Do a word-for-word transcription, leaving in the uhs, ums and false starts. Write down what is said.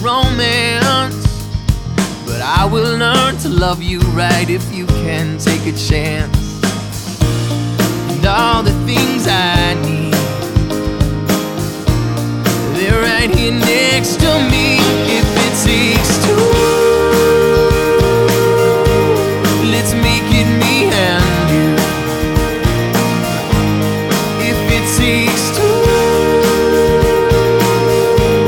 romance, but I will learn to love you right if you can take a chance. And all the things I need, they're right here